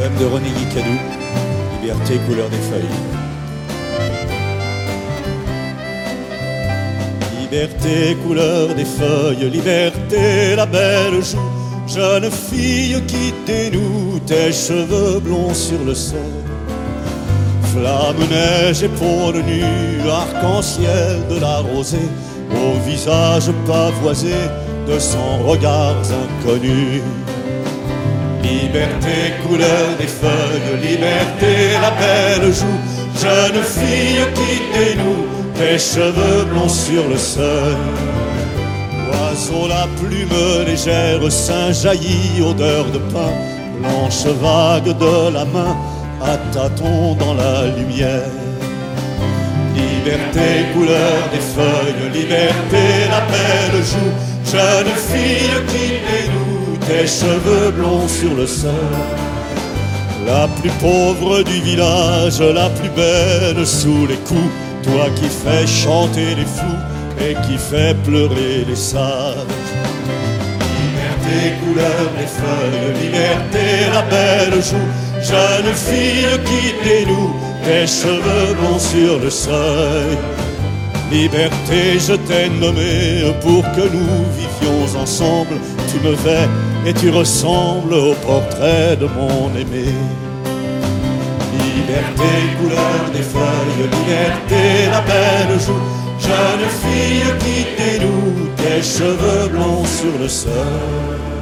Poème de René Guicadou, Liberté, couleur des feuilles. Liberté, couleur des feuilles, liberté, la belle joue. Jeune fille qui dénoue tes cheveux blonds sur le sol. Flamme, neige et peau de nu, arc-en-ciel de la rosée, au visage pavoisé de 100 regards inconnus. Liberté, couleur des feuilles, liberté, la belle joue. Jeune fille qui dénoue tes cheveux blonds sur le seuil. Oiseau, la plume légère, sein jaillit, odeur de pain, blanche vague de la main, à tâtons dans la lumière. Liberté, couleur des feuilles, liberté, la belle joue. Jeune fille qui dénoue tes cheveux blonds sur le seuil. La plus pauvre du village, la plus belle sous les coups, toi qui fais chanter les fous et qui fais pleurer les sages. Liberté, couleur des feuilles, liberté, la belle joue. Jeune fille qui dénoue tes cheveux blonds sur le seuil. Liberté, je t'ai nommé pour que nous vivions ensemble. Tu me fais et tu ressembles au portrait de mon aimé. Liberté, couleur des feuilles, liberté, la belle joue. Jeune fille qui dénoue tes cheveux blonds sur le seuil.